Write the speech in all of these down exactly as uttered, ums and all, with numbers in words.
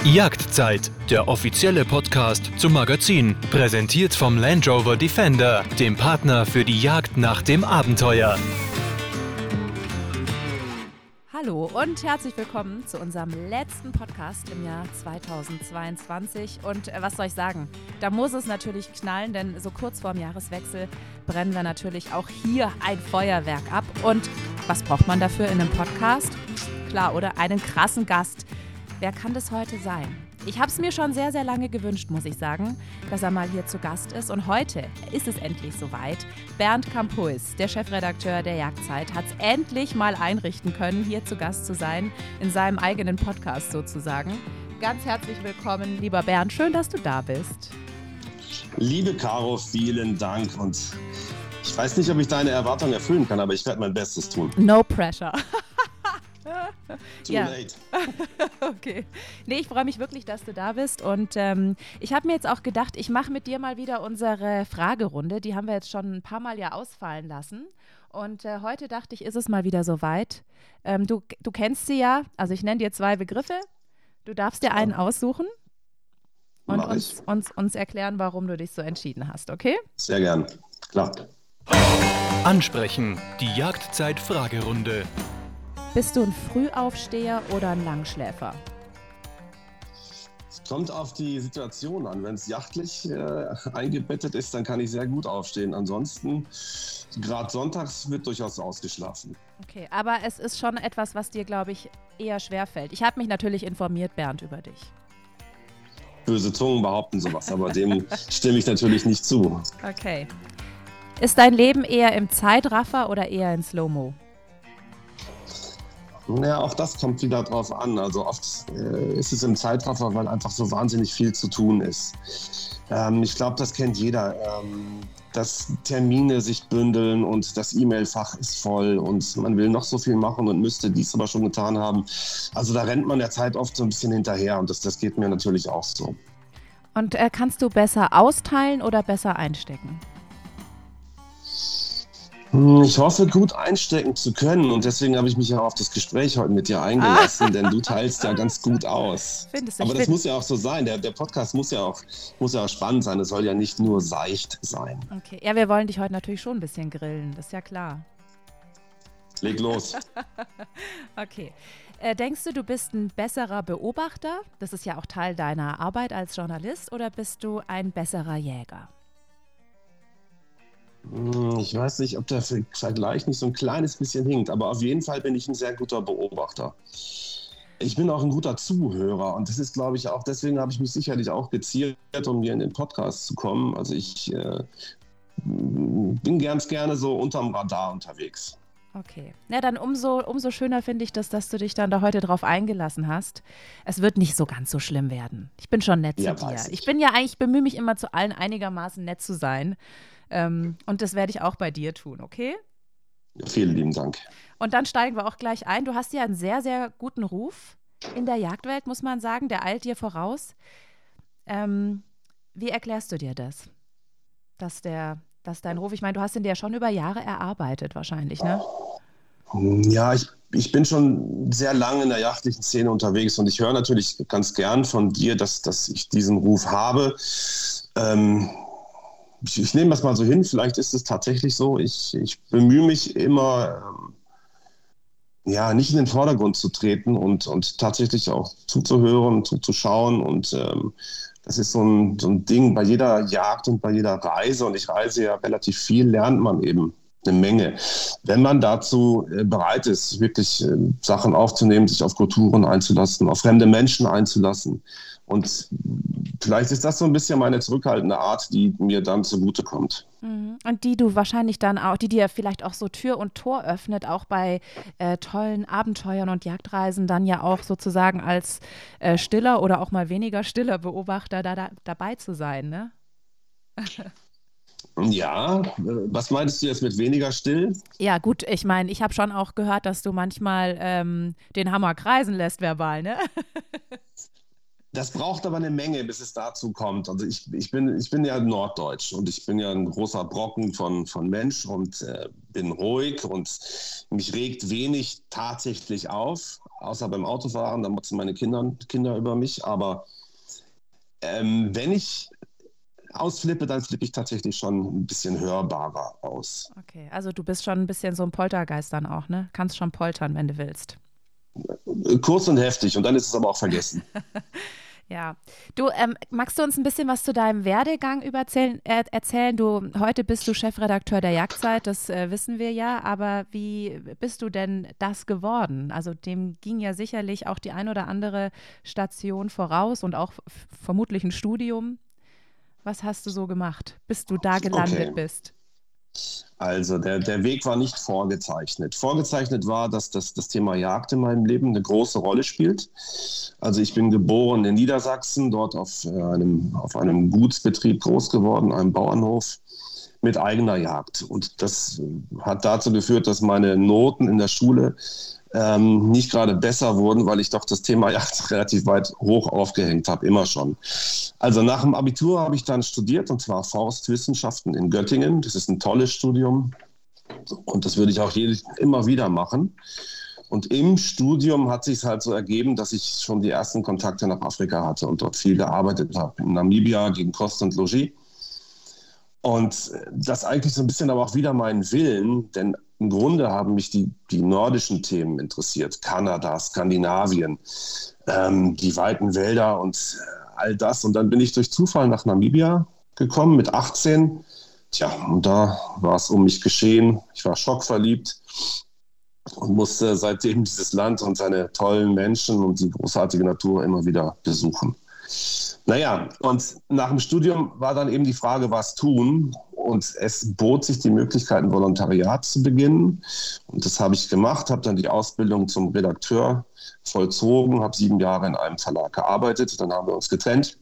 Jagdzeit, der offizielle Podcast zum Magazin, präsentiert vom Land Rover Defender, dem Partner für die Jagd nach dem Abenteuer. Hallo und herzlich willkommen zu unserem letzten Podcast im Jahr zweitausendzweiundzwanzig. Und äh, was soll ich sagen? Da muss es natürlich knallen, denn so kurz vorm Jahreswechsel brennen wir natürlich auch hier ein Feuerwerk ab. Und was braucht man dafür in einem Podcast? Klar, oder? Einen krassen Gast. Wer kann das heute sein? Ich habe es mir schon sehr, sehr lange gewünscht, muss ich sagen, dass er mal hier zu Gast ist. Und heute ist es endlich soweit. Bernd Campuys, der Chefredakteur der Jagdzeit, hat es endlich mal einrichten können, hier zu Gast zu sein, in seinem eigenen Podcast sozusagen. Ganz herzlich willkommen, lieber Bernd. Schön, dass du da bist. Liebe Caro, vielen Dank. Und ich weiß nicht, ob ich deine Erwartungen erfüllen kann, aber ich werde mein Bestes tun. No pressure. Too ja. late. Okay. Nee, ich freue mich wirklich, dass du da bist. Und ähm, ich habe mir jetzt auch gedacht, ich mache mit dir mal wieder unsere Fragerunde. Die haben wir jetzt schon ein paar Mal ja ausfallen lassen. Und äh, heute dachte ich, ist es mal wieder soweit. Ähm, du, du kennst sie ja. Also ich nenne dir zwei Begriffe. Du darfst dir einen aussuchen und uns, uns, uns erklären, warum du dich so entschieden hast, okay? Sehr gern. Klar. Ansprechen, die Jagdzeit-Fragerunde. Bist du ein Frühaufsteher oder ein Langschläfer? Es kommt auf die Situation an. Wenn es jachtlich äh, eingebettet ist, dann kann ich sehr gut aufstehen. Ansonsten, gerade sonntags wird durchaus ausgeschlafen. Okay, aber es ist schon etwas, was dir, glaube ich, eher schwerfällt. Ich habe mich natürlich informiert, Bernd, über dich. Böse Zungen behaupten sowas, aber dem stimme ich natürlich nicht zu. Okay. Ist dein Leben eher im Zeitraffer oder eher in Slow-Mo? Ja, auch das kommt wieder drauf an. Also oft äh, ist es im Zeitraffer, weil einfach so wahnsinnig viel zu tun ist. Ähm, ich glaube, das kennt jeder, ähm, dass Termine sich bündeln und das E-Mail-Fach ist voll und man will noch so viel machen und müsste dies aber schon getan haben. Also da rennt man der Zeit oft so ein bisschen hinterher und das, das geht mir natürlich auch so. Und äh, kannst du besser austeilen oder besser einstecken? Ich hoffe, gut einstecken zu können und deswegen habe ich mich ja auf das Gespräch heute mit dir eingelassen, denn du teilst ja ganz gut aus. Findest du? Aber Ich das find... muss ja auch so sein, der, der Podcast muss ja, auch, muss ja auch spannend sein, es soll ja nicht nur seicht sein. Okay, ja, wir wollen dich heute natürlich schon ein bisschen grillen, das ist ja klar. Leg los. Okay. Äh, denkst du, du bist ein besserer Beobachter? Das ist ja auch Teil deiner Arbeit als Journalist, oder bist du ein besserer Jäger? Ich weiß nicht, ob der Vergleich nicht so ein kleines bisschen hinkt, aber auf jeden Fall bin ich ein sehr guter Beobachter. Ich bin auch ein guter Zuhörer und das ist, glaube ich, auch deswegen habe ich mich sicherlich auch geziert, um hier in den Podcast zu kommen. Also ich äh, bin ganz gerne so unterm Radar unterwegs. Okay. Na, dann umso, umso schöner finde ich das, dass du dich dann da heute drauf eingelassen hast. Es wird nicht so ganz so schlimm werden. Ich bin schon nett zu ja, dir. Ich. ich bin ja eigentlich, ich bemühe mich immer zu allen einigermaßen nett zu sein. Ähm, und das werde ich auch bei dir tun, okay? Ja, vielen lieben Dank. Und dann steigen wir auch gleich ein. Du hast ja einen sehr, sehr guten Ruf in der Jagdwelt, muss man sagen. Der eilt dir voraus. Ähm, wie erklärst du dir das? Dass, der, dass dein Ruf, ich meine, du hast ihn dir ja schon über Jahre erarbeitet wahrscheinlich, ne? Ja, ich, ich bin schon sehr lange in der jachtlichen Szene unterwegs und ich höre natürlich ganz gern von dir, dass, dass ich diesen Ruf habe. Ähm, Ich, ich nehme das mal so hin, vielleicht ist es tatsächlich so. Ich, ich bemühe mich immer, ähm, ja, nicht in den Vordergrund zu treten und, und tatsächlich auch zuzuhören, zuzuschauen. Und ähm, das ist so ein, so ein Ding bei jeder Jagd und bei jeder Reise. Und ich reise ja relativ viel, lernt man eben eine Menge. Wenn man dazu äh, bereit ist, wirklich äh, Sachen aufzunehmen, sich auf Kulturen einzulassen, auf fremde Menschen einzulassen. Und vielleicht ist das so ein bisschen meine zurückhaltende Art, die mir dann zugutekommt. Und die du wahrscheinlich dann auch, die dir vielleicht auch so Tür und Tor öffnet, auch bei äh, tollen Abenteuern und Jagdreisen dann ja auch sozusagen als äh, stiller oder auch mal weniger stiller Beobachter da, da dabei zu sein, ne? Ja, was meinst du jetzt mit weniger still? Ja gut, ich meine, ich habe schon auch gehört, dass du manchmal ähm, den Hammer kreisen lässt verbal, ne? Das braucht aber eine Menge, bis es dazu kommt. Also ich, ich, bin, ich bin ja norddeutsch und ich bin ja ein großer Brocken von, von Mensch und äh, bin ruhig und mich regt wenig tatsächlich auf. außer beim Autofahren, da motzen meine Kinder, Kinder über mich. Aber ähm, wenn ich ausflippe, dann flippe ich tatsächlich schon ein bisschen hörbarer aus. Okay, also du bist schon ein bisschen so ein Poltergeist dann auch, ne? Kannst schon poltern, wenn du willst. Kurz und heftig und dann ist es aber auch vergessen. Ja, du, ähm, magst du uns ein bisschen was zu deinem Werdegang überzählen, äh, erzählen? Du, heute bist du Chefredakteur der Jagdzeit, das äh, wissen wir ja, aber wie bist du denn das geworden? Also dem ging ja sicherlich auch die ein oder andere Station voraus und auch f- vermutlich ein Studium. Was hast du so gemacht, bis du da gelandet Okay. bist? Also der, der Weg war nicht vorgezeichnet. Vorgezeichnet war, dass das, das Thema Jagd in meinem Leben eine große Rolle spielt. Also ich bin geboren in Niedersachsen, dort auf einem, auf einem Gutsbetrieb groß geworden, einem Bauernhof mit eigener Jagd. Und das hat dazu geführt, dass meine Noten in der Schule ähm, nicht gerade besser wurden, weil ich doch das Thema Jagd relativ weit hoch aufgehängt habe, immer schon. Also nach dem Abitur habe ich dann studiert, und zwar Forstwissenschaften in Göttingen. Das ist ein tolles Studium und das würde ich auch jedes, immer wieder machen. Und im Studium hat sich es halt so ergeben, dass ich schon die ersten Kontakte nach Afrika hatte und dort viel gearbeitet habe. In Namibia gegen Kost und Logis. Und das eigentlich so ein bisschen aber auch wieder meinen Willen, denn im Grunde haben mich die, die nordischen Themen interessiert. Kanada, Skandinavien, ähm, die weiten Wälder und all das. Und dann bin ich durch Zufall nach Namibia gekommen mit achtzehn. Tja, und da war es um mich geschehen. Ich war schockverliebt und musste seitdem dieses Land und seine tollen Menschen und die großartige Natur immer wieder besuchen. Naja, und nach dem Studium war dann eben die Frage, was tun? Und es bot sich die Möglichkeit, ein Volontariat zu beginnen. Und das habe ich gemacht, habe dann die Ausbildung zum Redakteur vollzogen, habe sieben Jahre in einem Verlag gearbeitet. Dann haben wir uns getrennt.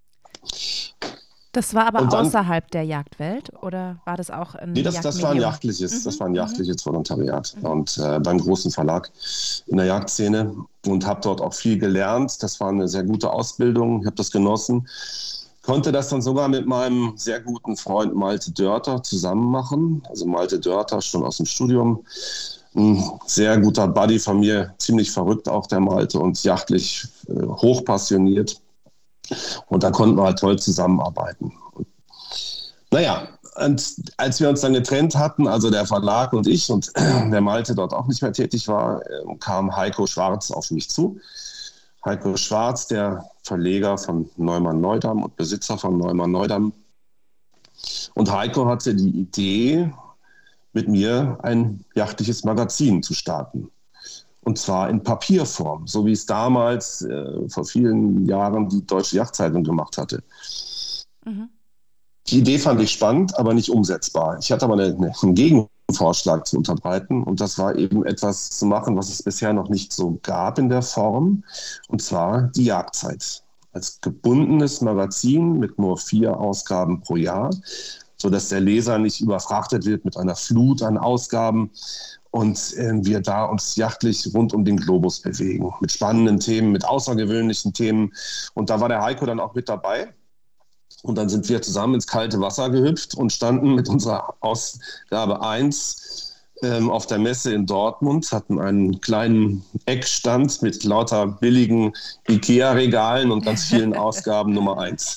Das war aber Und dann, außerhalb der Jagdwelt oder war das auch ein Nee, das, das war ein jachtliches, Mhm, das war ein jachtliches mhm. Volontariat Mhm. und äh, beim großen Verlag in der Jagdszene und habe dort auch viel gelernt. Das war eine sehr gute Ausbildung, ich habe das genossen. Konnte das dann sogar mit meinem sehr guten Freund Malte Dörter zusammen machen. Also Malte Dörter schon aus dem Studium, ein sehr guter Buddy von mir, ziemlich verrückt auch der Malte und jachtlich äh, hochpassioniert. Und da konnten wir halt toll zusammenarbeiten. Und, naja, und als wir uns dann getrennt hatten, also der Verlag und ich und der Malte dort auch nicht mehr tätig war, kam Heiko Schwarz auf mich zu. Heiko Schwarz, der Verleger von Neumann Neudamm und Besitzer von Neumann Neudamm. Und Heiko hatte die Idee, mit mir ein jachtliches Magazin zu starten. Und zwar in Papierform, so wie es damals äh, vor vielen Jahren die Deutsche Jagdzeitung gemacht hatte. Mhm. Die Idee fand ich spannend, aber nicht umsetzbar. Ich hatte aber eine, eine, einen Gegenvorschlag zu unterbreiten und das war eben etwas zu machen, was es bisher noch nicht so gab in der Form, und zwar die Jagdzeit. Als gebundenes Magazin mit nur vier Ausgaben pro Jahr, sodass der Leser nicht überfrachtet wird mit einer Flut an Ausgaben und äh, wir da uns jachtlich rund um den Globus bewegen. Mit spannenden Themen, mit außergewöhnlichen Themen. Und da war der Heiko dann auch mit dabei. Und dann sind wir zusammen ins kalte Wasser gehüpft und standen mit unserer Ausgabe eins ähm, auf der Messe in Dortmund, hatten einen kleinen Eckstand mit lauter billigen Ikea-Regalen und ganz vielen Ausgaben Nummer eins.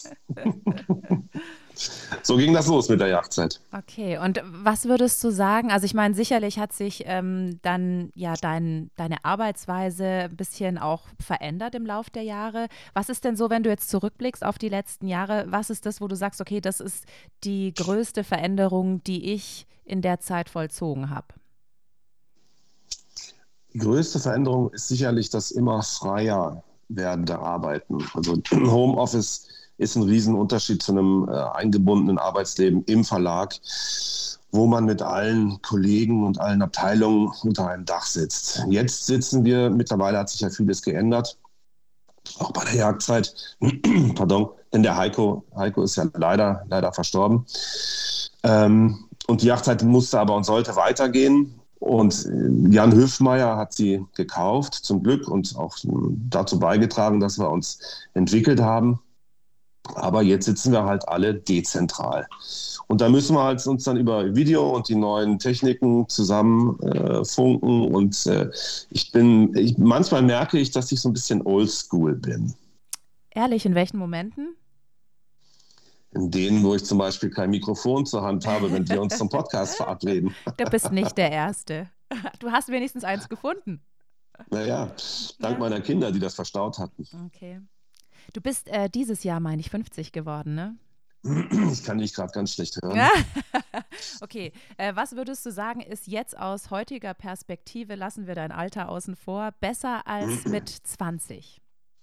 So ging das los mit der Jagdzeit. Okay, und was würdest du sagen? Also ich meine, sicherlich hat sich ähm, dann ja dein, deine Arbeitsweise ein bisschen auch verändert im Lauf der Jahre. Was ist denn so, wenn du jetzt zurückblickst auf die letzten Jahre, was ist das, wo du sagst, okay, das ist die größte Veränderung, die ich in der Zeit vollzogen habe? Die größte Veränderung ist sicherlich das immer freier werdende Arbeiten. Also Homeoffice ist ein Riesenunterschied zu einem äh, eingebundenen Arbeitsleben im Verlag, wo man mit allen Kollegen und allen Abteilungen unter einem Dach sitzt. Jetzt sitzen wir, mittlerweile hat sich ja vieles geändert, auch bei der Jagdzeit, pardon, denn der Heiko, Heiko ist ja leider, leider verstorben. Ähm, und die Jagdzeit musste aber und sollte weitergehen. Und Jan Höfmeier hat sie gekauft, zum Glück, und auch dazu beigetragen, dass wir uns entwickelt haben. Aber jetzt sitzen wir halt alle dezentral. Und da müssen wir halt uns dann über Video und die neuen Techniken zusammen äh, funken. Und äh, ich bin, ich, manchmal merke ich, dass ich so ein bisschen oldschool bin. Ehrlich, in welchen Momenten? In denen, wo ich zum Beispiel kein Mikrofon zur Hand habe, wenn wir uns zum Podcast verabreden. Du bist nicht der Erste. Du hast wenigstens eins gefunden. Naja, dank ja. meiner Kinder, die das verstaut hatten. Okay. Du bist äh, dieses Jahr, meine ich, fünfzig geworden, ne? Ich kann dich gerade ganz schlecht hören. Okay, äh, was würdest du sagen, ist jetzt aus heutiger Perspektive, lassen wir dein Alter außen vor, besser als mit zwanzig?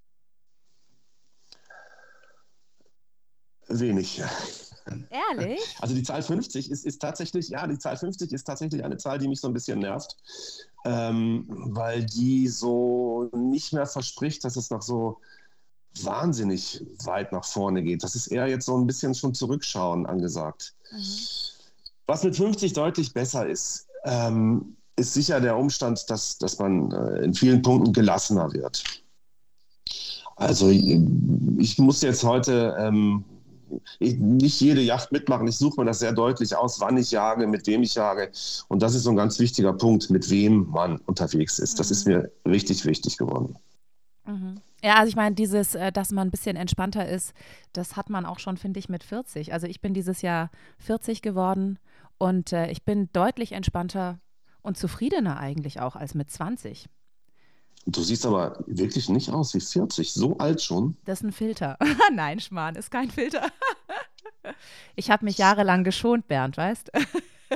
Wenig. Ehrlich? Also die Zahl fünfzig ist, ist tatsächlich, ja, die Zahl fünfzig ist tatsächlich eine Zahl, die mich so ein bisschen nervt, ähm, weil die so nicht mehr verspricht, dass es noch so wahnsinnig weit nach vorne geht. Das ist eher jetzt so ein bisschen schon zurückschauen angesagt. Mhm. Was mit fünfzig deutlich besser ist, ähm, ist sicher der Umstand, dass, dass man äh, in vielen Punkten gelassener wird. Also ich, ich muss jetzt heute ähm, ich, nicht jede Yacht mitmachen. Ich suche mir das sehr deutlich aus, wann ich jage, mit wem ich jage. Und das ist so ein ganz wichtiger Punkt, mit wem man unterwegs ist. Das mhm. ist mir richtig wichtig geworden. Mhm. Ja, also ich meine, dieses, dass man ein bisschen entspannter ist, das hat man auch schon, finde ich, mit vierzig. Also ich bin dieses Jahr vierzig geworden und äh, ich bin deutlich entspannter und zufriedener eigentlich auch als mit zwanzig. Du siehst aber wirklich nicht aus wie vierzig, so alt schon. Das ist ein Filter. Nein, Schmarrn, ist kein Filter. Ich habe mich jahrelang geschont, Bernd, weißt du?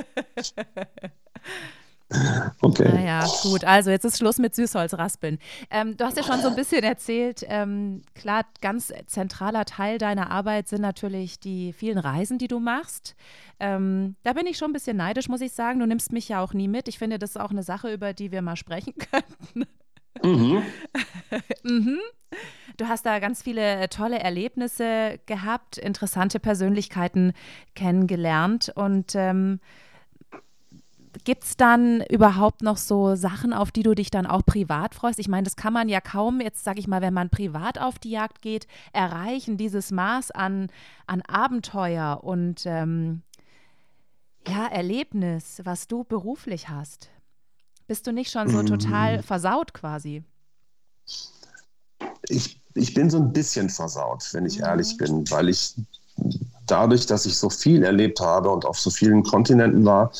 Okay. Naja, gut, also jetzt ist Schluss mit Süßholzraspeln. Ähm, du hast ja schon so ein bisschen erzählt, ähm, klar, ganz zentraler Teil deiner Arbeit sind natürlich die vielen Reisen, die du machst. Ähm, da bin ich schon ein bisschen neidisch, muss ich sagen. Du nimmst mich ja auch nie mit. Ich finde, das ist auch eine Sache, über die wir mal sprechen könnten. Mhm. mhm. Du hast da ganz viele tolle Erlebnisse gehabt, interessante Persönlichkeiten kennengelernt und ähm, gibt es dann überhaupt noch so Sachen, auf die du dich dann auch privat freust? Ich meine, das kann man ja kaum, jetzt sage ich mal, wenn man privat auf die Jagd geht, erreichen, dieses Maß an, an Abenteuer und ähm, ja, Erlebnis, was du beruflich hast. Bist du nicht schon so total versaut quasi? Ich, ich bin so ein bisschen versaut, wenn ich mhm. ehrlich bin, weil ich dadurch, dass ich so viel erlebt habe und auf so vielen Kontinenten war,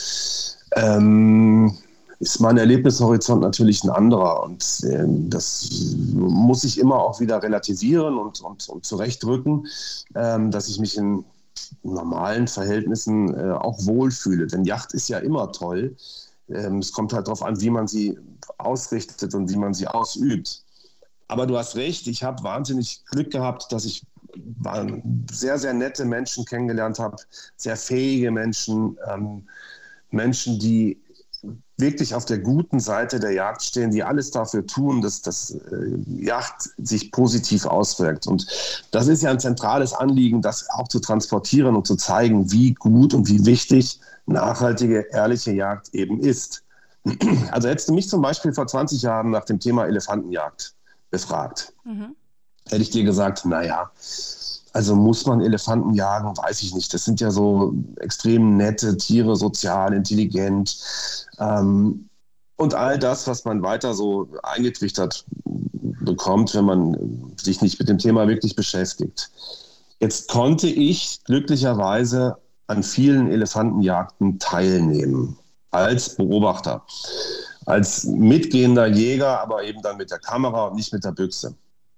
ähm, ist mein Erlebnishorizont natürlich ein anderer. Und äh, das muss ich immer auch wieder relativieren und, und, und zurechtrücken, ähm, dass ich mich in normalen Verhältnissen äh, auch wohlfühle. Denn Yacht ist ja immer toll. Ähm, es kommt halt darauf an, wie man sie ausrichtet und wie man sie ausübt. Aber du hast recht, ich habe wahnsinnig Glück gehabt, dass ich sehr, sehr nette Menschen kennengelernt habe, sehr fähige Menschen, ähm, Menschen, die wirklich auf der guten Seite der Jagd stehen, die alles dafür tun, dass das äh, Jagd sich positiv auswirkt. Und das ist ja ein zentrales Anliegen, das auch zu transportieren und zu zeigen, wie gut und wie wichtig nachhaltige, ehrliche Jagd eben ist. Also hättest du mich zum Beispiel vor zwanzig Jahren nach dem Thema Elefantenjagd befragt, mhm. hätte ich dir gesagt, naja, also muss man Elefanten jagen, weiß ich nicht. Das sind ja so extrem nette Tiere, sozial, intelligent ähm, und all das, was man weiter so eingetrichtert bekommt, wenn man sich nicht mit dem Thema wirklich beschäftigt. Jetzt konnte ich glücklicherweise an vielen Elefantenjagden teilnehmen, als Beobachter, als mitgehender Jäger, aber eben dann mit der Kamera und nicht mit der Büchse.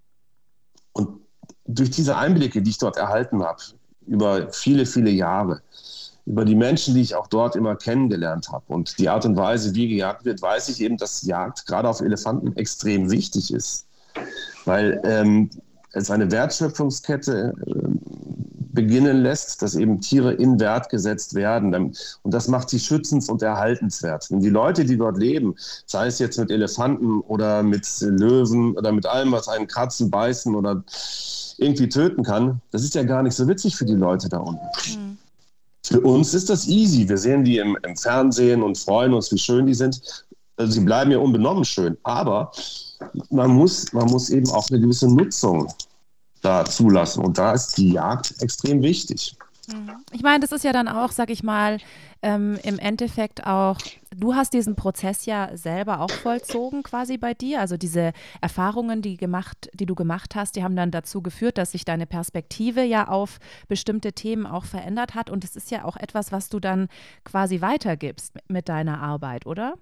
Und durch diese Einblicke, die ich dort erhalten habe, über viele, viele Jahre, über die Menschen, die ich auch dort immer kennengelernt habe und die Art und Weise, wie gejagt wird, weiß ich eben, dass Jagd gerade auf Elefanten extrem wichtig ist, weil ähm, es eine Wertschöpfungskette äh, beginnen lässt, dass eben Tiere in Wert gesetzt werden. Und das macht sie schützens- und erhaltenswert. Und die Leute, die dort leben, sei es jetzt mit Elefanten oder mit Löwen oder mit allem, was einen kratzen, beißen oder irgendwie töten kann, das ist ja gar nicht so witzig für die Leute da unten. Mhm. Für uns ist das easy. Wir sehen die im, im Fernsehen und freuen uns, wie schön die sind. Also sie bleiben ja unbenommen schön. Aber man muss, man muss eben auch eine gewisse Nutzung da zulassen. Und da ist die Jagd extrem wichtig. Ich meine, das ist ja dann auch, sag ich mal, ähm, im Endeffekt auch, du hast diesen Prozess ja selber auch vollzogen quasi bei dir. Also diese Erfahrungen, die gemacht, die du gemacht hast, die haben dann dazu geführt, dass sich deine Perspektive ja auf bestimmte Themen auch verändert hat. Und es ist ja auch etwas, was du dann quasi weitergibst mit deiner Arbeit, oder?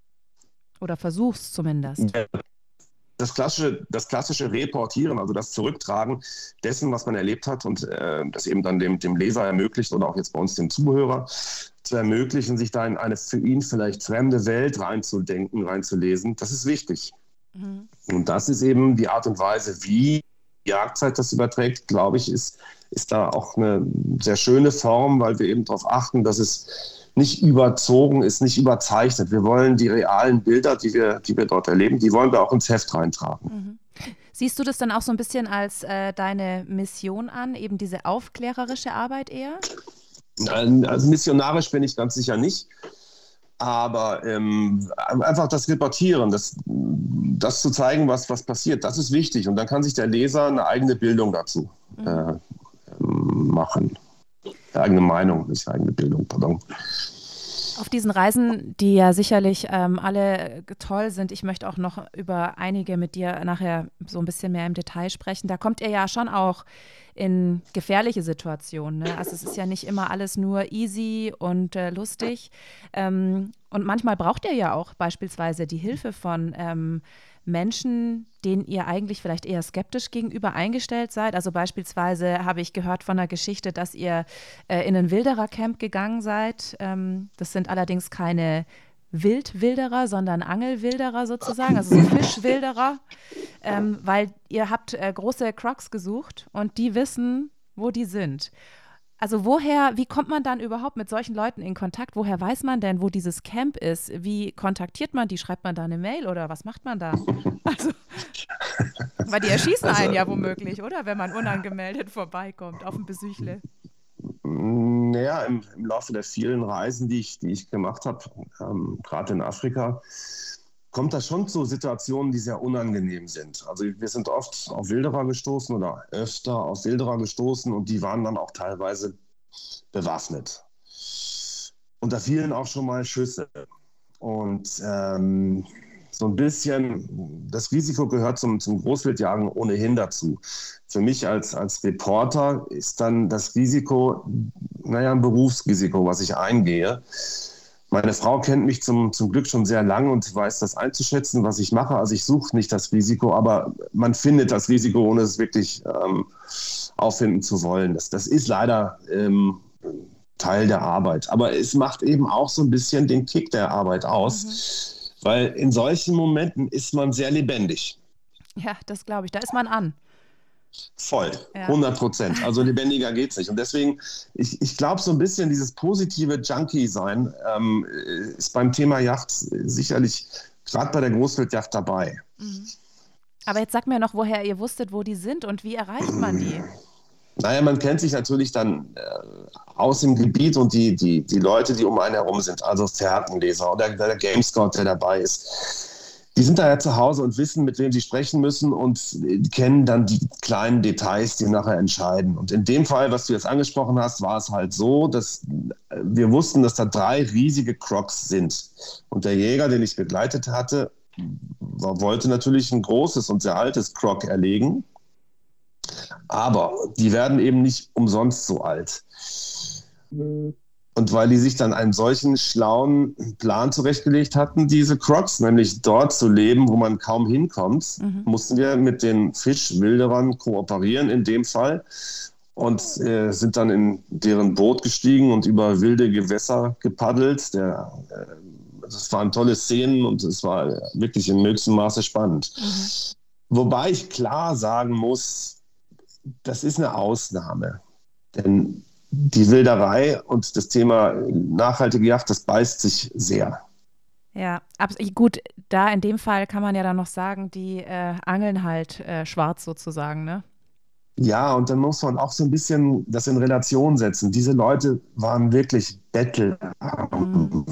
Oder versuchst zumindest. Ja. Das klassische, das klassische Reportieren, also das Zurücktragen dessen, was man erlebt hat und äh, das eben dann dem, dem Leser ermöglicht oder auch jetzt bei uns dem Zuhörer zu ermöglichen, sich da in eine für ihn vielleicht fremde Welt reinzudenken, reinzulesen, das ist wichtig. Mhm. Und das ist eben die Art und Weise, wie die Jagdzeit das überträgt, glaube ich, ist, ist da auch eine sehr schöne Form, weil wir eben darauf achten, dass es nicht überzogen ist, nicht überzeichnet. Wir wollen die realen Bilder, die wir, die wir dort erleben, die wollen wir auch ins Heft reintragen. Mhm. Siehst du das dann auch so ein bisschen als äh, deine Mission an, eben diese aufklärerische Arbeit eher? Also missionarisch bin ich ganz sicher nicht, aber ähm, einfach das Reportieren, das, das zu zeigen, was, was passiert, das ist wichtig. Und dann kann sich der Leser eine eigene Bildung dazu mhm. äh, machen. Eigene Meinung, nicht eigene Bildung, pardon. Auf diesen Reisen, die ja sicherlich ähm, alle toll sind, ich möchte auch noch über einige mit dir nachher so ein bisschen mehr im Detail sprechen, da kommt ihr ja schon auch in gefährliche Situationen. Ne? Also es ist ja nicht immer alles nur easy und äh, lustig. Ähm, und manchmal braucht ihr ja auch beispielsweise die Hilfe von ähm, Menschen, denen ihr eigentlich vielleicht eher skeptisch gegenüber eingestellt seid. Also beispielsweise habe ich gehört von einer Geschichte, dass ihr äh, in ein Wilderercamp gegangen seid. Ähm, das sind allerdings keine Wildwilderer, sondern Angelwilderer sozusagen, also so Fischwilderer, ähm, weil ihr habt äh, große Crocs gesucht und die wissen, wo die sind. Also woher, wie kommt man dann überhaupt mit solchen Leuten in Kontakt? Woher weiß man denn, wo dieses Camp ist? Wie kontaktiert man die? Schreibt man da eine Mail oder was macht man da? Also, weil die erschießen also, einen ja womöglich, oder? Wenn man unangemeldet vorbeikommt auf ein Besuchle. Naja, im, im Laufe der vielen Reisen, die ich, die ich gemacht habe, ähm, gerade in Afrika, kommt das schon zu Situationen, die sehr unangenehm sind. Also wir sind oft auf Wilderer gestoßen oder öfter auf Wilderer gestoßen und die waren dann auch teilweise bewaffnet. Und da fielen auch schon mal Schüsse. Und ähm, so ein bisschen, das Risiko gehört zum, zum Großwildjagen ohnehin dazu. Für mich als, als Reporter ist dann das Risiko, naja, ein Berufsrisiko, was ich eingehe. Meine Frau kennt mich zum, zum Glück schon sehr lang und weiß das einzuschätzen, was ich mache. Also ich suche nicht das Risiko, aber man findet das Risiko, ohne es wirklich ähm, auffinden zu wollen. Das, das ist leider ähm, Teil der Arbeit. Aber es macht eben auch so ein bisschen den Kick der Arbeit aus, mhm. weil in solchen Momenten ist man sehr lebendig. Ja, das glaube ich. Da ist man an. Voll, ja. hundert Prozent. Also lebendiger geht's nicht. Und deswegen, ich, ich glaube, so ein bisschen dieses positive Junkie-Sein ähm, ist beim Thema Yacht sicherlich gerade bei der Großwildjacht dabei. Mhm. Aber jetzt sag mir noch, woher ihr wusstet, wo die sind und wie erreicht man die? Naja, man kennt sich natürlich dann äh, aus dem Gebiet und die, die, die Leute, die um einen herum sind, also Fährtenleser oder der Game Scout, der dabei ist. Die sind da ja zu Hause und wissen, mit wem sie sprechen müssen und kennen dann die kleinen Details, die nachher entscheiden. Und in dem Fall, was du jetzt angesprochen hast, war es halt so, dass wir wussten, dass da drei riesige Crocs sind. Und der Jäger, den ich begleitet hatte, wollte natürlich ein großes und sehr altes Croc erlegen. Aber die werden eben nicht umsonst so alt. Und weil die sich dann einen solchen schlauen Plan zurechtgelegt hatten, diese Crocs, nämlich dort zu leben, wo man kaum hinkommt, mhm. mussten wir mit den Fischwilderern kooperieren in dem Fall und äh, sind dann in deren Boot gestiegen und über wilde Gewässer gepaddelt. Der, äh, das waren tolle Szenen und es war wirklich im höchsten Maße spannend. Mhm. Wobei ich klar sagen muss, das ist eine Ausnahme, denn die Wilderei und das Thema nachhaltige Jagd, das beißt sich sehr. Ja, gut, da in dem Fall kann man ja dann noch sagen, die äh, angeln halt äh, schwarz sozusagen, ne? Ja, und dann muss man auch so ein bisschen das in Relation setzen. Diese Leute waren wirklich Bettler. Mhm.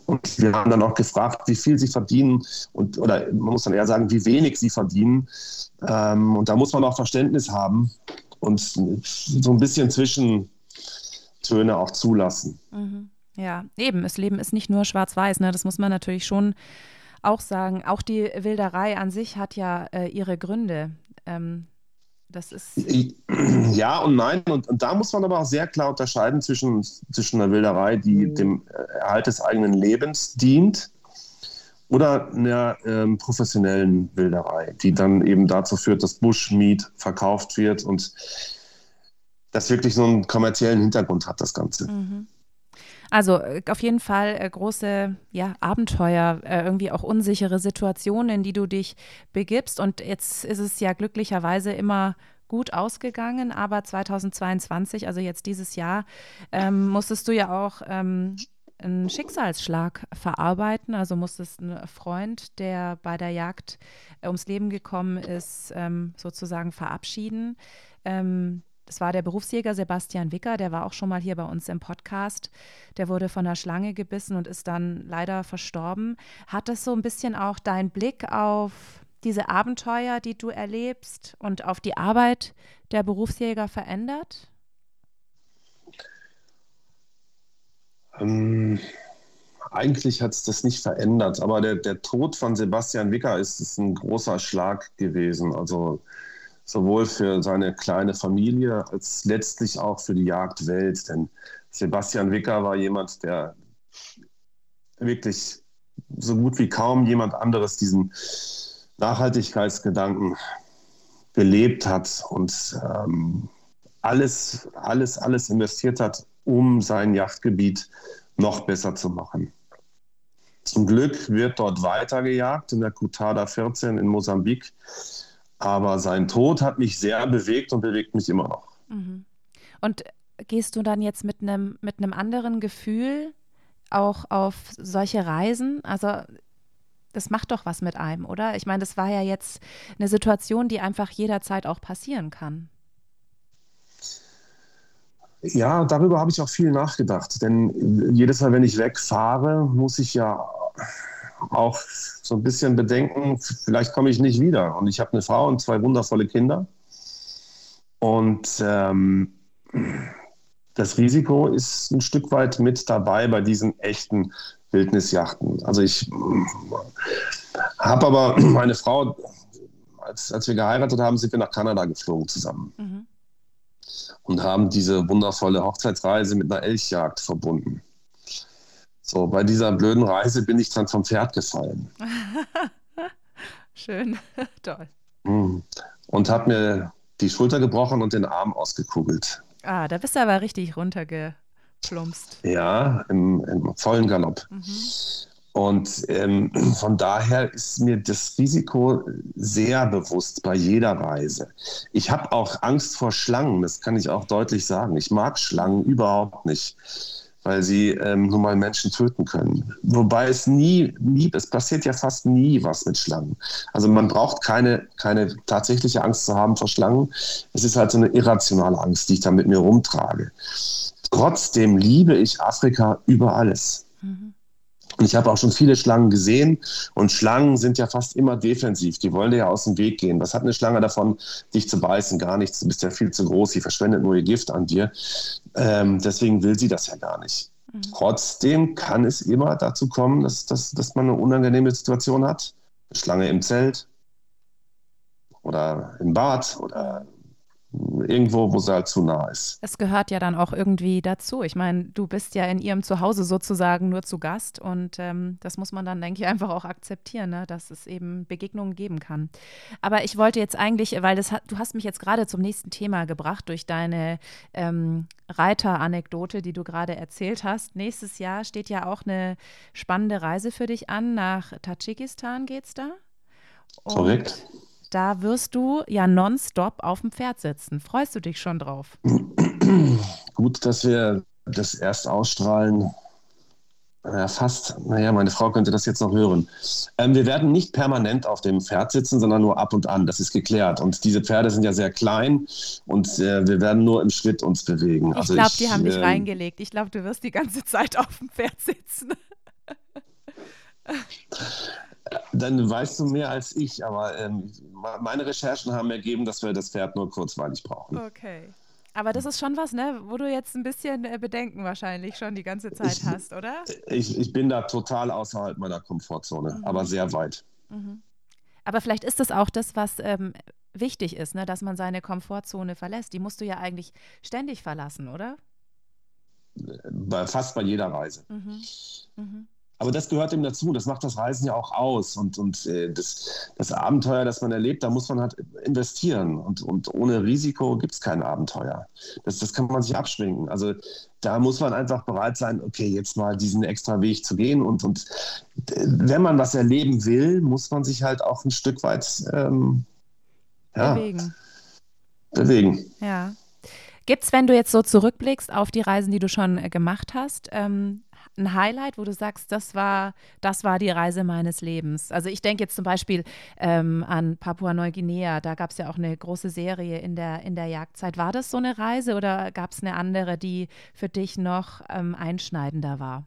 Und wir haben dann auch gefragt, wie viel sie verdienen und, oder man muss dann eher sagen, wie wenig sie verdienen. Ähm, und da muss man auch Verständnis haben und so ein bisschen Zwischentöne auch zulassen. Mhm. Ja, eben, das Leben ist nicht nur schwarz-weiß, ne? Das muss man natürlich schon auch sagen. Auch die Wilderei an sich hat ja äh, ihre Gründe. Ähm, das ist Ja und nein. Und, und da muss man aber auch sehr klar unterscheiden zwischen, zwischen einer Wilderei, die mhm. dem Erhalt des eigenen Lebens dient, oder einer ähm, professionellen Wilderei, die dann eben dazu führt, dass Bushmeat verkauft wird und das wirklich so einen kommerziellen Hintergrund hat, das Ganze. Mhm. Also auf jeden Fall äh, große ja, Abenteuer, äh, irgendwie auch unsichere Situationen, in die du dich begibst. Und jetzt ist es ja glücklicherweise immer gut ausgegangen, aber zweitausendzweiundzwanzig, also jetzt dieses Jahr, ähm, musstest du ja auch ähm, einen Schicksalsschlag verarbeiten. Also musstest einen Freund, der bei der Jagd äh, ums Leben gekommen ist, ähm, sozusagen verabschieden. Ähm, Das war der Berufsjäger Sebastian Wicker, der war auch schon mal hier bei uns im Podcast. Der wurde von einer Schlange gebissen und ist dann leider verstorben. Hat das so ein bisschen auch deinen Blick auf diese Abenteuer, die du erlebst und auf die Arbeit der Berufsjäger verändert? Ähm, eigentlich hat es das nicht verändert, aber der, der Tod von Sebastian Wicker ist, ist ein großer Schlag gewesen. Also sowohl für seine kleine Familie als letztlich auch für die Jagdwelt. Denn Sebastian Wicker war jemand, der wirklich so gut wie kaum jemand anderes diesen Nachhaltigkeitsgedanken gelebt hat und ähm, alles, alles, alles investiert hat, um sein Jagdgebiet noch besser zu machen. Zum Glück wird dort weiter gejagt in der Cutada vierzehn in Mosambik. Aber sein Tod hat mich sehr bewegt und bewegt mich immer noch. Mhm. Und gehst du dann jetzt mit einem mit einem anderen Gefühl auch auf solche Reisen? Also das macht doch was mit einem, oder? Ich meine, das war ja jetzt eine Situation, die einfach jederzeit auch passieren kann. Ja, darüber habe ich auch viel nachgedacht. Denn jedes Mal, wenn ich wegfahre, muss ich ja auch so ein bisschen bedenken, vielleicht komme ich nicht wieder. Und ich habe eine Frau und zwei wundervolle Kinder. Und ähm, das Risiko ist ein Stück weit mit dabei bei diesen echten Wildnisjachten. Also ich habe aber meine Frau, als, als wir geheiratet haben, sind wir nach Kanada geflogen zusammen. Mhm. Und haben diese wundervolle Hochzeitsreise mit einer Elchjagd verbunden. So, bei dieser blöden Reise bin ich dann vom Pferd gefallen. Schön, toll. Und habe mir die Schulter gebrochen und den Arm ausgekugelt. Ah, da bist du aber richtig runtergeplumpst. Ja, im, im vollen Galopp. Mhm. Und ähm, von daher ist mir das Risiko sehr bewusst bei jeder Reise. Ich habe auch Angst vor Schlangen, das kann ich auch deutlich sagen. Ich mag Schlangen überhaupt nicht, weil sie ähm, nun mal Menschen töten können. Wobei es nie, nie, es passiert ja fast nie was mit Schlangen. Also man braucht keine, keine tatsächliche Angst zu haben vor Schlangen. Es ist halt so eine irrationale Angst, die ich da mit mir rumtrage. Trotzdem liebe ich Afrika über alles. Mhm. Und ich habe auch schon viele Schlangen gesehen und Schlangen sind ja fast immer defensiv. Die wollen dir ja aus dem Weg gehen. Was hat eine Schlange davon, dich zu beißen? Gar nichts. Du bist ja viel zu groß. Sie verschwendet nur ihr Gift an dir. Ähm, deswegen will sie das ja gar nicht. Mhm. Trotzdem kann es immer dazu kommen, dass, dass, dass man eine unangenehme Situation hat. Eine Schlange im Zelt oder im Bad oder irgendwo, wo sie halt zu nah ist. Es gehört ja dann auch irgendwie dazu. Ich meine, du bist ja in ihrem Zuhause sozusagen nur zu Gast und ähm, das muss man dann, denke ich, einfach auch akzeptieren, ne? Dass es eben Begegnungen geben kann. Aber ich wollte jetzt eigentlich, weil das hat, du hast mich jetzt gerade zum nächsten Thema gebracht durch deine ähm, Reiter-Anekdote, die du gerade erzählt hast. Nächstes Jahr steht ja auch eine spannende Reise für dich an. Nach Tadschikistan geht's da. Und korrekt. Da wirst du ja nonstop auf dem Pferd sitzen. Freust du dich schon drauf? Gut, dass wir das erst ausstrahlen. Ja, fast. Naja, meine Frau könnte das jetzt noch hören. Ähm, wir werden nicht permanent auf dem Pferd sitzen, sondern nur ab und an. Das ist geklärt. Und diese Pferde sind ja sehr klein und äh, wir werden nur im Schritt uns bewegen. Ich glaube, die haben dich äh, reingelegt. Ich glaube, du wirst die ganze Zeit auf dem Pferd sitzen. Dann weißt du mehr als ich, aber ähm, meine Recherchen haben ergeben, dass wir das Pferd nur kurzweilig brauchen. Okay. Aber das ist schon was, ne, wo du jetzt ein bisschen äh, Bedenken wahrscheinlich schon die ganze Zeit ich, hast, oder? Ich, ich bin da total außerhalb meiner Komfortzone, mhm. aber sehr weit. Mhm. Aber vielleicht ist das auch das, was ähm, wichtig ist, ne, dass man seine Komfortzone verlässt. Die musst du ja eigentlich ständig verlassen, oder? Bei, fast bei jeder Reise. Mhm. Mhm. Aber das gehört ihm dazu, das macht das Reisen ja auch aus. Und, und äh, das, das Abenteuer, das man erlebt, da muss man halt investieren. Und, und ohne Risiko gibt es kein Abenteuer. Das, das kann man sich abschminken. Also da muss man einfach bereit sein, okay, jetzt mal diesen extra Weg zu gehen. Und, und äh, wenn man was erleben will, muss man sich halt auch ein Stück weit ähm, ja, bewegen. bewegen. Ja. Gibt es, wenn du jetzt so zurückblickst auf die Reisen, die du schon äh, gemacht hast, ähm, ein Highlight, wo du sagst, das war, das war die Reise meines Lebens? Also ich denke jetzt zum Beispiel ähm, an Papua-Neuguinea, da gab es ja auch eine große Serie in der, in der Jagdzeit. War das so eine Reise oder gab es eine andere, die für dich noch ähm, einschneidender war?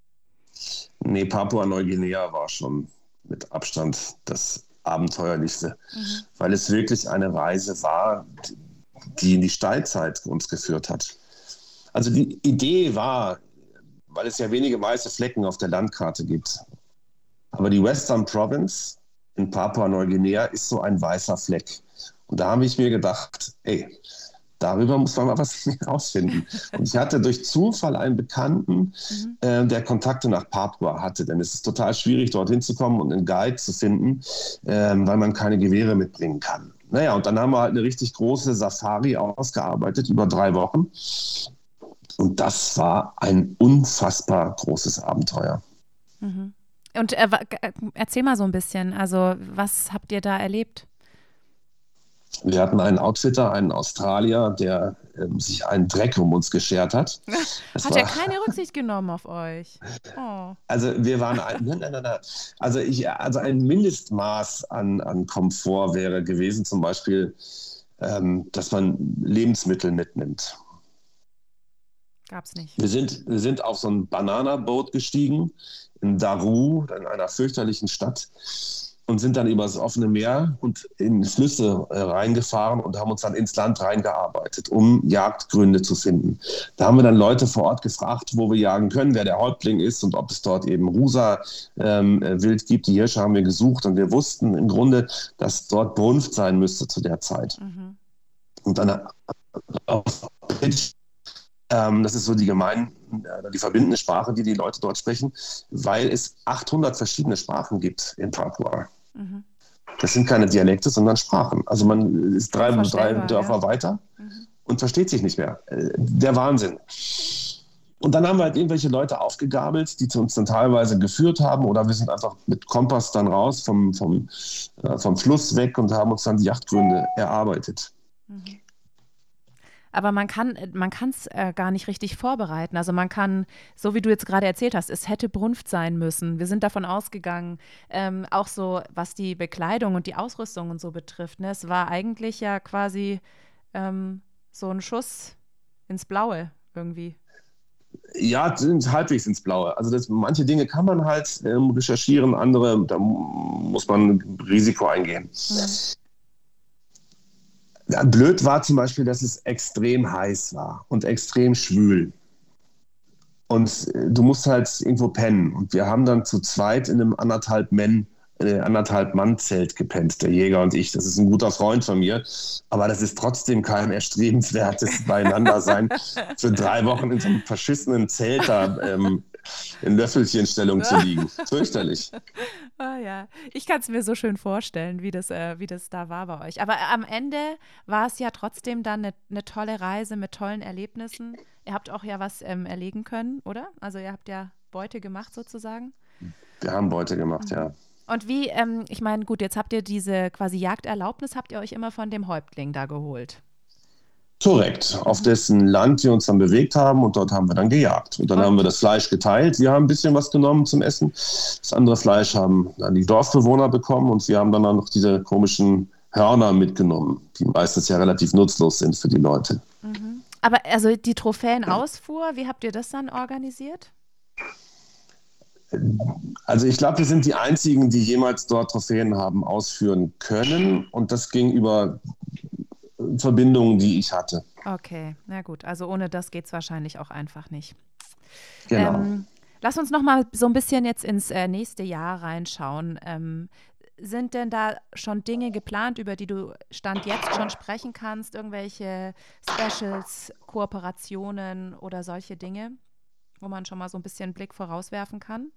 Nee, Papua-Neuguinea war schon mit Abstand das Abenteuerlichste, mhm. weil es wirklich eine Reise war, die in die Steinzeit uns geführt hat. Also die Idee war, weil es ja wenige weiße Flecken auf der Landkarte gibt, aber die Western Province in Papua-Neuguinea ist so ein weißer Fleck. Und da habe ich mir gedacht, ey, darüber muss man mal was herausfinden. Und ich hatte durch Zufall einen Bekannten, mhm. äh, der Kontakte nach Papua hatte, denn es ist total schwierig, dorthin zu kommen und einen Guide zu finden, äh, weil man keine Gewehre mitbringen kann. Naja, und dann haben wir halt eine richtig große Safari ausgearbeitet, über drei Wochen. Und das war ein unfassbar großes Abenteuer. Mhm. Und äh, erzähl mal so ein bisschen, also was habt ihr da erlebt? Wir hatten einen Outfitter, einen Australier, der ähm, sich einen Dreck um uns geschert hat. Das hat war, er keine Rücksicht genommen auf euch? Oh. Also wir waren, ein, nein, nein, nein, also, ich, also ein Mindestmaß an, an Komfort wäre gewesen, zum Beispiel, ähm, dass man Lebensmittel mitnimmt. Gab's nicht. Wir sind, wir sind auf so ein Banana-Boot gestiegen in Daru, in einer fürchterlichen Stadt, und sind dann über das offene Meer und in Flüsse äh, reingefahren und haben uns dann ins Land reingearbeitet, um Jagdgründe zu finden. Da haben wir dann Leute vor Ort gefragt, wo wir jagen können, wer der Häuptling ist und ob es dort eben Rusa-Wild ähm, gibt. Die Hirsche haben wir gesucht und wir wussten im Grunde, dass dort Brunft sein müsste zu der Zeit. Mhm. Und dann auf Ähm, das ist so die gemein, die verbindende Sprache, die die Leute dort sprechen, weil es achthundert verschiedene Sprachen gibt in Papua. Mhm. Das sind keine Dialekte, sondern Sprachen. Also man ist drei, drei Dörfer ja. weiter mhm. und versteht sich nicht mehr. Der Wahnsinn. Und dann haben wir halt irgendwelche Leute aufgegabelt, die zu uns dann teilweise geführt haben, oder wir sind einfach mit Kompass dann raus vom, vom, äh, vom Fluss weg und haben uns dann die Jagdgründe erarbeitet. Mhm. Aber man kann man kann es äh, gar nicht richtig vorbereiten. Also man kann, so wie du jetzt gerade erzählt hast, es hätte Brunft sein müssen. Wir sind davon ausgegangen, ähm, auch so, was die Bekleidung und die Ausrüstung und so betrifft. Ne? Es war eigentlich ja quasi ähm, so ein Schuss ins Blaue irgendwie. Ja, sind halbwegs ins Blaue. Also das, manche Dinge kann man halt ähm, recherchieren, andere, da muss man Risiko eingehen. Mhm. Ja, blöd war zum Beispiel, dass es extrem heiß war und extrem schwül. Und du musst halt irgendwo pennen. Und wir haben dann zu zweit in einem anderthalb Mann, äh, anderthalb Mann-Zelt gepennt, der Jäger und ich. Das ist ein guter Freund von mir. Aber das ist trotzdem kein erstrebenswertes Beieinandersein, für drei Wochen in so einem verschissenen Zelt da ähm, in Löffelchenstellung zu liegen. Fürchterlich. Oh ja, ich kann es mir so schön vorstellen, wie das, äh, wie das da war bei euch. Aber am Ende war es ja trotzdem dann eine, eine tolle Reise mit tollen Erlebnissen. Ihr habt auch ja was ähm, erlegen können, oder? Also ihr habt ja Beute gemacht sozusagen. Wir haben Beute gemacht, mhm. ja. Und wie, ähm, ich meine, gut, jetzt habt ihr diese quasi Jagderlaubnis, habt ihr euch immer von dem Häuptling da geholt? Korrekt, auf dessen Land wir uns dann bewegt haben, und dort haben wir dann gejagt. Und dann okay. haben wir das Fleisch geteilt. Wir haben ein bisschen was genommen zum Essen. Das andere Fleisch haben dann die Dorfbewohner bekommen, und wir haben dann auch noch diese komischen Hörner mitgenommen, die meistens ja relativ nutzlos sind für die Leute. Mhm. Aber also die Trophäenausfuhr, wie habt ihr das dann organisiert? Also ich glaube, wir sind die Einzigen, die jemals dort Trophäen haben ausführen können. Und das ging über Verbindungen, die ich hatte. Okay, na gut. Also ohne das geht es wahrscheinlich auch einfach nicht. Genau. Ähm, lass uns noch mal so ein bisschen jetzt ins äh, nächste Jahr reinschauen. Ähm, sind denn da schon Dinge geplant, über die du Stand jetzt schon sprechen kannst? Irgendwelche Specials, Kooperationen oder solche Dinge, wo man schon mal so ein bisschen einen Blick vorauswerfen kann?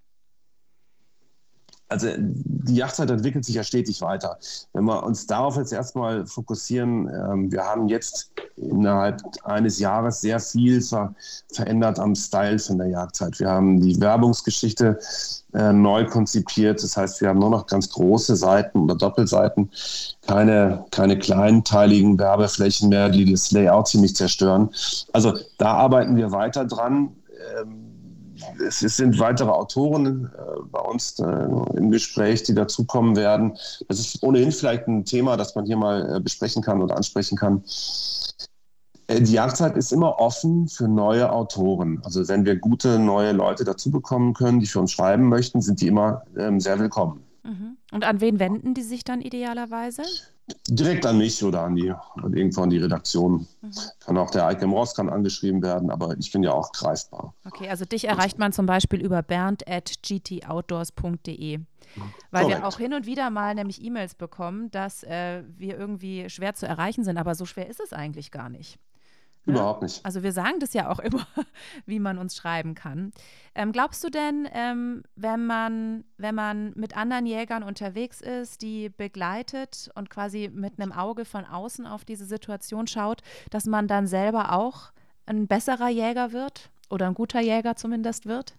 Also die Jagdzeit entwickelt sich ja stetig weiter. Wenn wir uns darauf jetzt erstmal fokussieren, ähm, wir haben jetzt innerhalb eines Jahres sehr viel ver- verändert am Style von der Jagdzeit. Wir haben die Werbungsgeschichte äh, neu konzipiert. Das heißt, wir haben nur noch ganz große Seiten oder Doppelseiten, keine, keine kleinteiligen Werbeflächen mehr, die das Layout ziemlich zerstören. Also da arbeiten wir weiter dran. Ähm, Es sind weitere Autoren äh, bei uns äh, im Gespräch, die dazukommen werden. Das ist ohnehin vielleicht ein Thema, das man hier mal äh, besprechen kann oder ansprechen kann. Äh, die Jagdzeit ist immer offen für neue Autoren. Also wenn wir gute neue Leute dazu bekommen können, die für uns schreiben möchten, sind die immer ähm, sehr willkommen. Mhm. Und an wen wenden die sich dann idealerweise? Direkt an mich oder an die, irgendwo an die Redaktion. Mhm. Kann auch der Eike Ross kann angeschrieben werden, aber ich bin ja auch greifbar. Okay, also dich erreicht man zum Beispiel über bernd at g t outdoors punkt d e. Weil Korrekt. wir auch hin und wieder mal nämlich E-Mails bekommen, dass äh, wir irgendwie schwer zu erreichen sind, aber so schwer ist es eigentlich gar nicht. Ne? Überhaupt nicht. Also wir sagen das ja auch immer, wie man uns schreiben kann. Ähm, glaubst du denn, ähm, wenn man, wenn man mit anderen Jägern unterwegs ist, die begleitet und quasi mit einem Auge von außen auf diese Situation schaut, dass man dann selber auch ein besserer Jäger wird oder ein guter Jäger zumindest wird?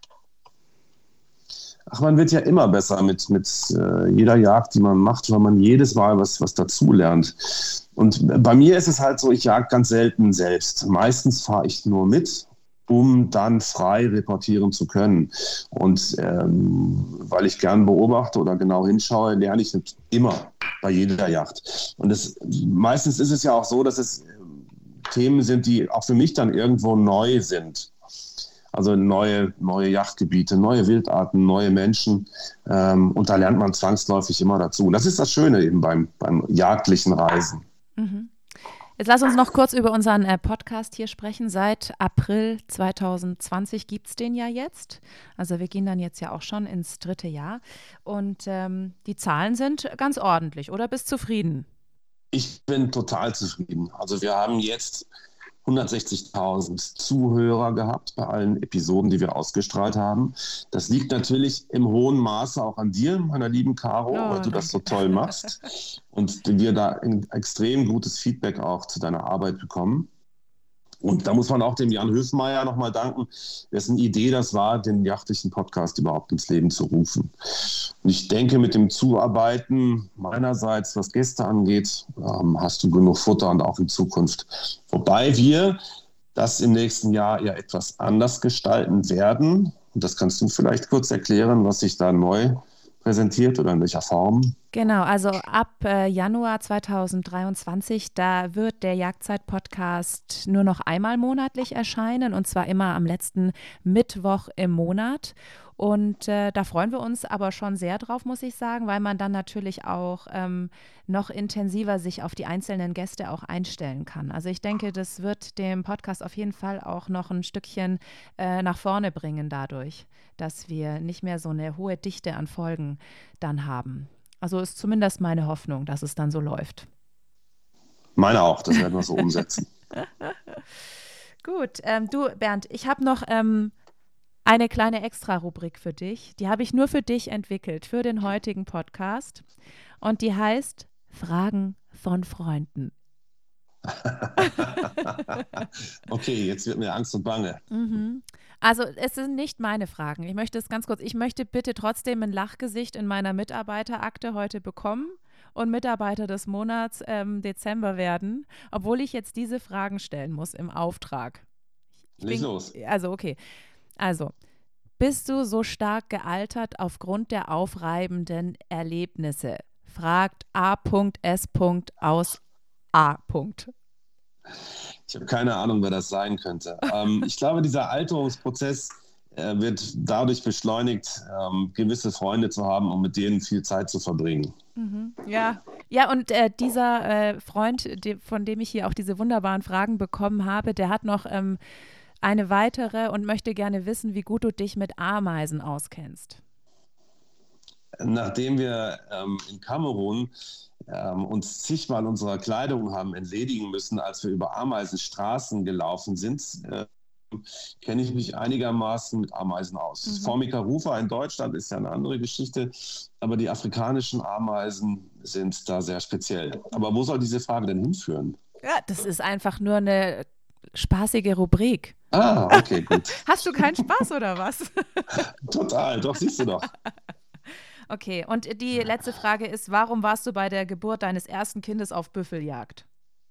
Ach, man wird ja immer besser mit, mit äh, jeder Jagd, die man macht, weil man jedes Mal was, was dazulernt. Und bei mir ist es halt so, ich jag ganz selten selbst. Meistens fahre ich nur mit, um dann frei reportieren zu können. Und ähm, weil ich gern beobachte oder genau hinschaue, lerne ich nicht immer bei jeder Jagd. Und das, meistens ist es ja auch so, dass es äh, Themen sind, die auch für mich dann irgendwo neu sind. Also neue, neue Jagdgebiete, neue Wildarten, neue Menschen. Ähm, und da lernt man zwangsläufig immer dazu. Und das ist das Schöne eben beim, beim jagdlichen Reisen. Mhm. Jetzt lass uns noch kurz über unseren äh, Podcast hier sprechen. Seit April zwanzig zwanzig gibt es den ja jetzt. Also wir gehen dann jetzt ja auch schon ins dritte Jahr. Und ähm, die Zahlen sind ganz ordentlich, oder? Bist zufrieden? Ich bin total zufrieden. Also wir haben jetzt hundertsechzigtausend Zuhörer gehabt bei allen Episoden, die wir ausgestrahlt haben. Das liegt natürlich im hohen Maße auch an dir, meiner lieben Caro, Oh, weil du danke. das so toll machst und wir da ein extrem gutes Feedback auch zu deiner Arbeit bekommen. Und da muss man auch dem Jan Höfmeier nochmal danken, dessen Idee das war, den jagdlichen Podcast überhaupt ins Leben zu rufen. Und ich denke, mit dem Zuarbeiten meinerseits, was Gäste angeht, ähm, hast du genug Futter und auch in Zukunft. Wobei wir das im nächsten Jahr ja etwas anders gestalten werden. Und das kannst du vielleicht kurz erklären, was sich da neu präsentiert oder in welcher Form? Genau, also ab äh, Januar zwanzig dreiundzwanzig, da wird der Jagdzeit-Podcast nur noch einmal monatlich erscheinen und zwar immer am letzten Mittwoch im Monat. Und äh, da freuen wir uns aber schon sehr drauf, muss ich sagen, weil man dann natürlich auch ähm, noch intensiver sich auf die einzelnen Gäste auch einstellen kann. Also ich denke, das wird dem Podcast auf jeden Fall auch noch ein Stückchen äh, nach vorne bringen dadurch, dass wir nicht mehr so eine hohe Dichte an Folgen dann haben. Also ist zumindest meine Hoffnung, dass es dann so läuft. Meine auch, das werden wir so umsetzen. Gut, ähm, du Bernd, ich habe noch ähm, eine kleine Extra-Rubrik für dich. Die habe ich nur für dich entwickelt, für den heutigen Podcast. Und die heißt Fragen von Freunden. Okay, jetzt wird mir Angst und Bange. Mhm. Also es sind nicht meine Fragen. Ich möchte es ganz kurz, ich möchte bitte trotzdem ein Lachgesicht in meiner Mitarbeiterakte heute bekommen und Mitarbeiter des Monats ähm, Dezember werden, obwohl ich jetzt diese Fragen stellen muss im Auftrag. Ich Leg bin, los. Also okay, also bist du so stark gealtert aufgrund der aufreibenden Erlebnisse? Fragt A S aus A. Ich habe keine Ahnung, wer das sein könnte. ähm, ich glaube, dieser Alterungsprozess äh, wird dadurch beschleunigt, ähm, gewisse Freunde zu haben und mit denen viel Zeit zu verbringen. Mhm. Ja, ja, und äh, dieser äh, Freund, de, von dem ich hier auch diese wunderbaren Fragen bekommen habe, der hat noch ähm, eine weitere und möchte gerne wissen, wie gut du dich mit Ameisen auskennst. Nachdem wir ähm, in Kamerun ähm, uns zigmal unserer Kleidung haben entledigen müssen, als wir über Ameisenstraßen gelaufen sind, äh, kenne ich mich einigermaßen mit Ameisen aus. Mhm. Formica rufa in Deutschland ist ja eine andere Geschichte, aber die afrikanischen Ameisen sind da sehr speziell. Aber wo soll diese Frage denn hinführen? Ja, das ist einfach nur eine spaßige Rubrik. Ah, okay, gut. Hast du keinen Spaß oder was? Total, doch, siehst du doch. Okay, und die letzte Frage ist, warum warst du bei der Geburt deines ersten Kindes auf Büffeljagd?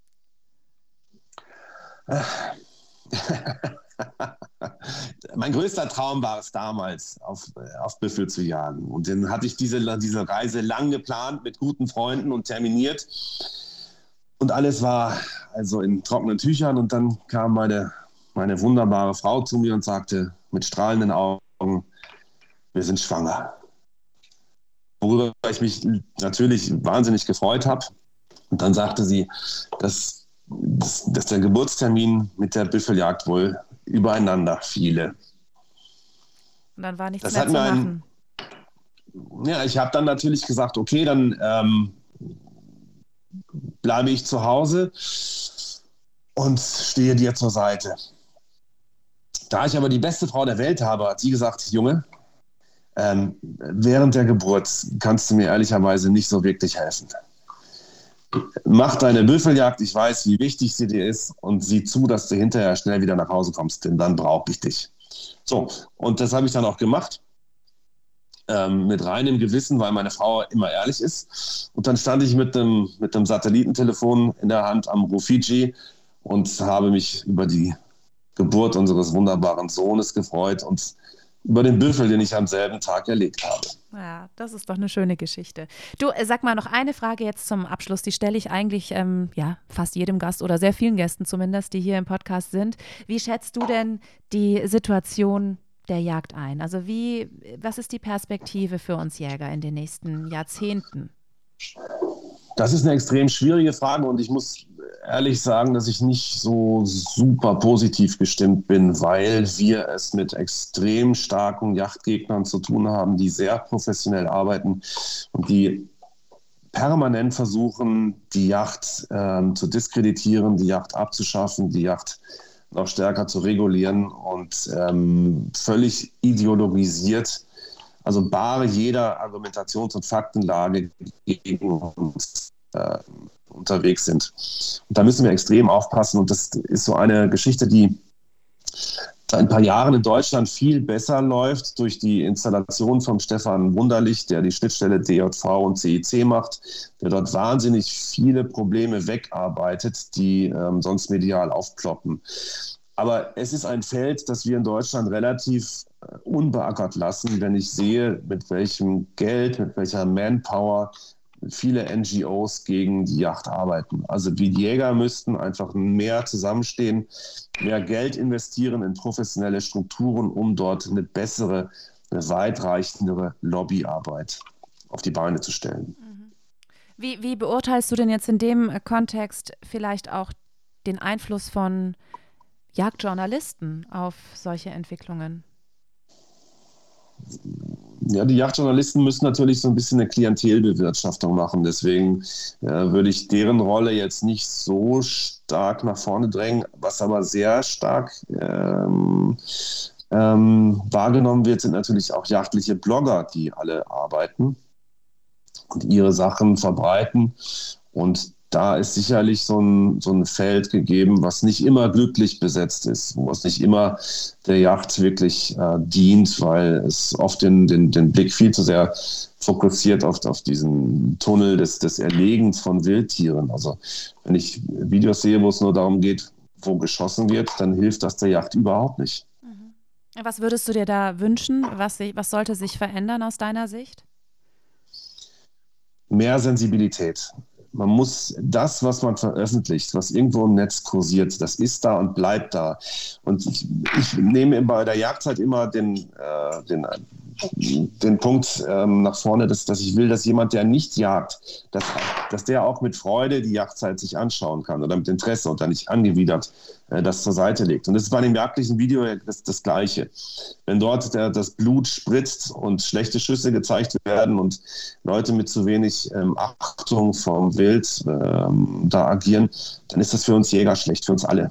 Mein größter Traum war es damals, auf, auf Büffel zu jagen. Und dann hatte ich diese, diese Reise lang geplant mit guten Freunden und terminiert. Und alles war also in trockenen Tüchern. Und dann kam meine, meine wunderbare Frau zu mir und sagte mit strahlenden Augen, wir sind schwanger. Worüber ich mich natürlich wahnsinnig gefreut habe. Und dann sagte sie, dass, dass, dass der Geburtstermin mit der Büffeljagd wohl übereinander fiele. Und dann war nichts das mehr hat zu mir machen. Ein, ja, ich habe dann natürlich gesagt, okay, dann ähm, bleibe ich zu Hause und stehe dir zur Seite. Da ich aber die beste Frau der Welt habe, hat sie gesagt, Junge, ähm, während der Geburt kannst du mir ehrlicherweise nicht so wirklich helfen. Mach deine Büffeljagd, ich weiß, wie wichtig sie dir ist, und sieh zu, dass du hinterher schnell wieder nach Hause kommst, denn dann brauche ich dich. So, und das habe ich dann auch gemacht, ähm, mit reinem Gewissen, weil meine Frau immer ehrlich ist. Und dann stand ich mit einem mit einem Satellitentelefon in der Hand am Rufiji und habe mich über die Geburt unseres wunderbaren Sohnes gefreut und über den Büffel, den ich am selben Tag erlegt habe. Ja, das ist doch eine schöne Geschichte. Du, sag mal noch eine Frage jetzt zum Abschluss. Die stelle ich eigentlich ähm, ja, fast jedem Gast oder sehr vielen Gästen zumindest, die hier im Podcast sind. Wie schätzt du denn die Situation der Jagd ein? Also wie, was ist die Perspektive für uns Jäger in den nächsten Jahrzehnten? Das ist eine extrem schwierige Frage und ich muss ehrlich sagen, dass ich nicht so super positiv gestimmt bin, weil wir es mit extrem starken Jagdgegnern zu tun haben, die sehr professionell arbeiten und die permanent versuchen, die Jagd ähm, zu diskreditieren, die Jagd abzuschaffen, die Jagd noch stärker zu regulieren und ähm, völlig ideologisiert, also bare jeder Argumentations- und Faktenlage gegen uns äh, unterwegs sind. Und da müssen wir extrem aufpassen. Und das ist so eine Geschichte, die seit ein paar Jahren in Deutschland viel besser läuft durch die Installation von Stefan Wunderlich, der die Schnittstelle D J V und C I C macht, der dort wahnsinnig viele Probleme wegarbeitet, die ähm, sonst medial aufploppen. Aber es ist ein Feld, das wir in Deutschland relativ äh, unbeackert lassen, wenn ich sehe, mit welchem Geld, mit welcher Manpower viele N G Os gegen die Jagd arbeiten. Also die Jäger müssten einfach mehr zusammenstehen, mehr Geld investieren in professionelle Strukturen, um dort eine bessere, eine weitreichendere Lobbyarbeit auf die Beine zu stellen. Wie, wie beurteilst du denn jetzt in dem Kontext vielleicht auch den Einfluss von Jagdjournalisten auf solche Entwicklungen? Ja, die Jagdjournalisten müssen natürlich so ein bisschen eine Klientelbewirtschaftung machen. Deswegen äh, würde ich deren Rolle jetzt nicht so stark nach vorne drängen. Was aber sehr stark ähm, ähm, wahrgenommen wird, sind natürlich auch jagdliche Blogger, die alle arbeiten und ihre Sachen verbreiten. Und da ist sicherlich so ein, so ein Feld gegeben, was nicht immer glücklich besetzt ist, wo es nicht immer der Jagd wirklich äh, dient, weil es oft den, den, den Blick viel zu sehr fokussiert auf, auf diesen Tunnel des, des Erlegens von Wildtieren. Also wenn ich Videos sehe, wo es nur darum geht, wo geschossen wird, dann hilft das der Jagd überhaupt nicht. Was würdest du dir da wünschen? Was, was sollte sich verändern aus deiner Sicht? Mehr Sensibilität. man muss das, was man veröffentlicht, was irgendwo im Netz kursiert, das ist da und bleibt da. Und ich, ich nehme bei der Jagdzeit immer den, äh, den, den Punkt ähm, nach vorne, dass, dass ich will, dass jemand, der nicht jagt, dass, dass der auch mit Freude die Jagdzeit sich anschauen kann oder mit Interesse und dann nicht angewidert äh, das zur Seite legt. Und das ist bei dem jagdlichen Video das, das Gleiche. Wenn dort der, das Blut spritzt und schlechte Schüsse gezeigt werden und Leute mit zu wenig ähm, Achtung vom Wild ähm, da agieren, dann ist das für uns Jäger schlecht, für uns alle.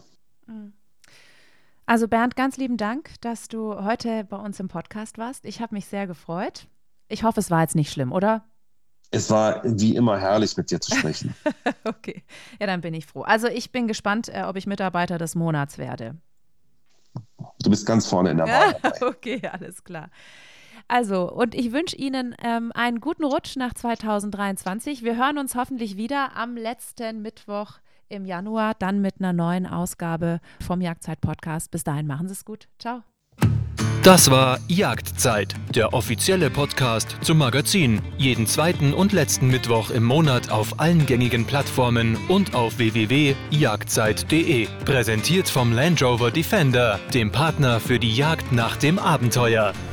Also Bernd, ganz lieben Dank, dass du heute bei uns im Podcast warst. Ich habe mich sehr gefreut. Ich hoffe, es war jetzt nicht schlimm, oder? Es war wie immer herrlich, mit dir zu sprechen. Okay, ja, dann bin ich froh. Also ich bin gespannt, äh, ob ich Mitarbeiter des Monats werde. Du bist ganz vorne in der Wahl dabei. Okay, alles klar. Also, und ich wünsche Ihnen ähm, einen guten Rutsch nach zweitausenddreiundzwanzig. Wir hören uns hoffentlich wieder am letzten Mittwoch im Januar, dann mit einer neuen Ausgabe vom Jagdzeit-Podcast. Bis dahin, machen Sie es gut. Ciao. Das war Jagdzeit, der offizielle Podcast zum Magazin. Jeden zweiten und letzten Mittwoch im Monat auf allen gängigen Plattformen und auf w w w punkt jagdzeit punkt de. Präsentiert vom Land Rover Defender, dem Partner für die Jagd nach dem Abenteuer.